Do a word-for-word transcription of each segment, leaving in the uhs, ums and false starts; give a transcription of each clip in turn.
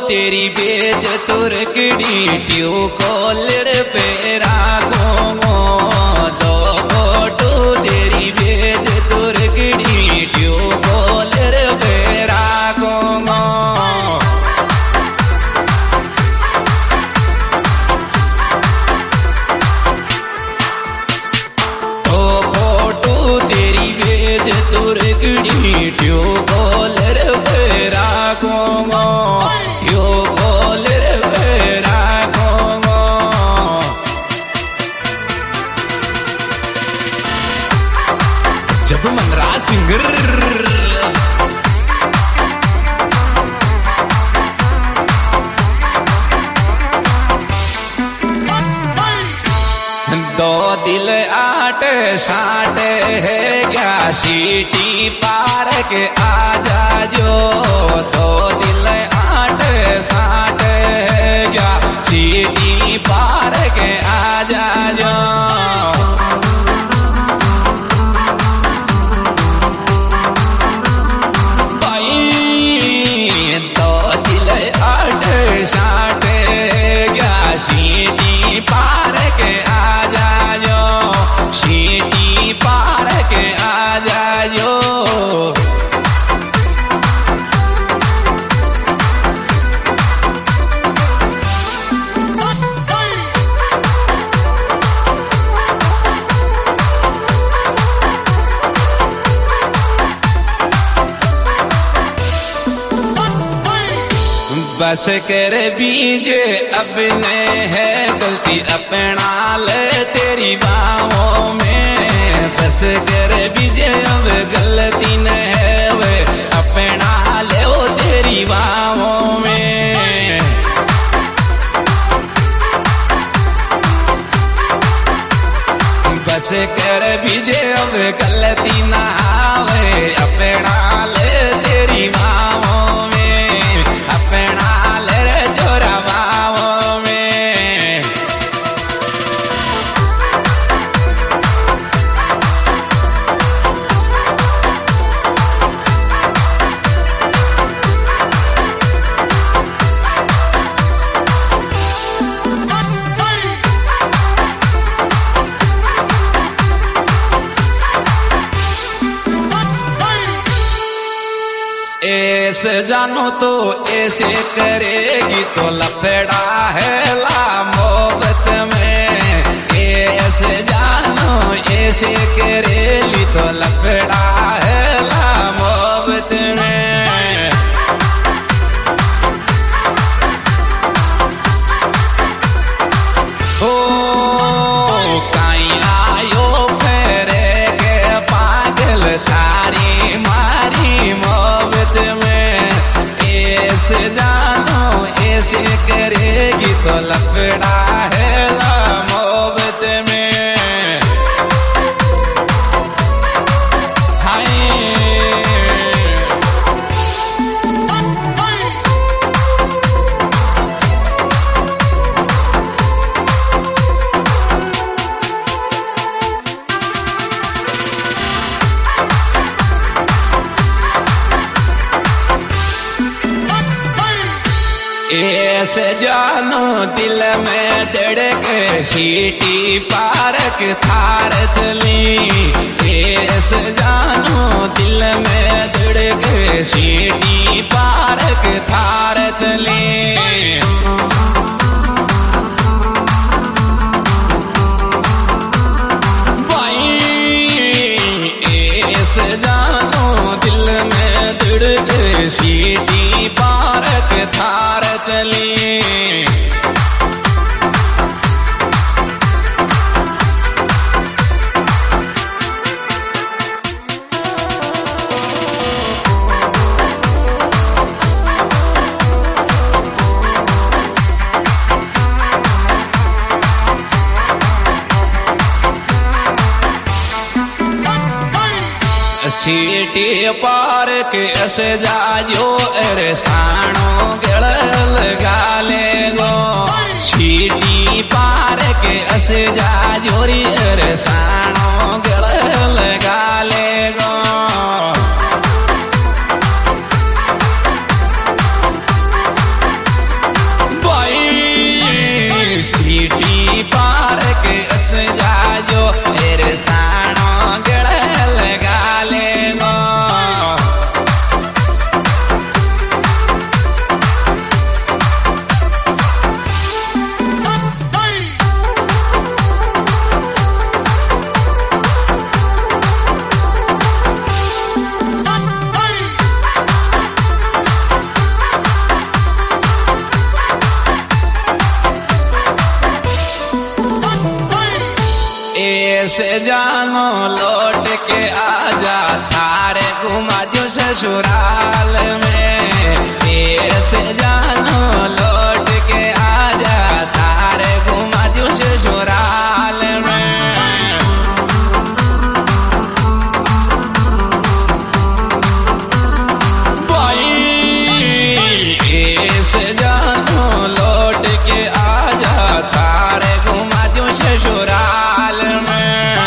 तेरी बेज तुरकड़ी ट्यू कॉलर पे राखूंगो दो फोटो तेरी बेज तुरकड़ी ट्यू कॉलर पे राखूंगो दो फोटो तेरी बेज तुरकड़ी ट्यू कॉलर पे राखूंगो जब मनरा सिंगर दो दिल आठ साठ है क्या सीटी पार के आजा जो दो दिल आठ साठ है क्या सीटी पार के आजा जो साठ गया सीटी पार के आ जाओ सीटी पार के आ जाओ बस कर बीजे अपने है गलती अपना ले तेरी बाहों में बस कर बीजे अब गलती न है वे अपना ले वो तेरी बाहों में बस कर बीजे अब गलती ना आवे अपना ले तेरी बाहों में अपना ऐसे जानो तो ऐसे करेगी तो लफड़ा है ला मोहब्बत में ऐसे जानो ऐसे करेली तो लफड़ा है ला मोहब्बत में ओ काई आयो फेरे के पागल थारी मारी मोहब्बत में ऐसे जानो ऐसे करेगी तो लफड़ा है ला मोहब्बत में हाय ऐसे जानो दिल में धड़के सीटी पारक थार चली ऐसे जानो दिल में धड़के सीटी पारक थार चली ऐसे जानो दिल में धड़के सीटी पारक थार चली सीटी पार के ऐसे जाजो अरे साणो गल लगा ले गो सीटी पार के ऐसे जाजो री अरे साणो गल लगा ले गो से जानो लौट के आजा थारे घुमा जो ससुराल में। से जानो लौट के आजा थारे घुमा जो ससुराल में। से जानो लौट के आजा थारे घुमा जो ससुराल में।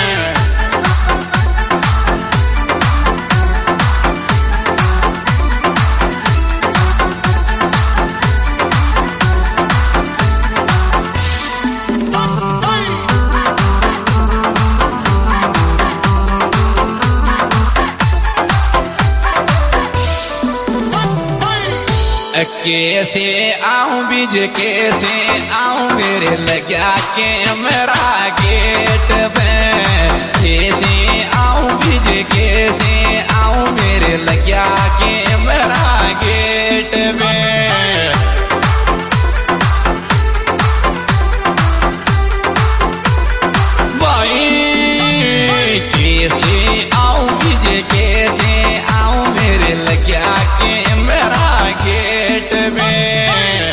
कैसे आऊं बीज कैसे आऊं मेरे लगा के मेरा गेट पे। कैसे आऊं बीज कैसे आऊं मेरे लगा के मेरा गेट पे। भाई कैसे आऊं बीज कैसे आऊं मेरे लगा के मेरा गेट में।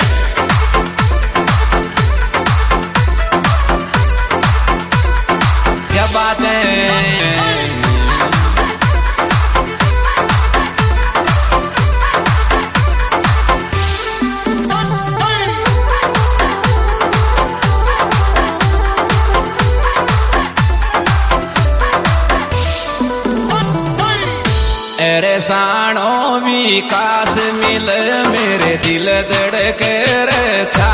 क्या बात है। अरे साणो विकास मिल मेरे दिल धड़क रे छा।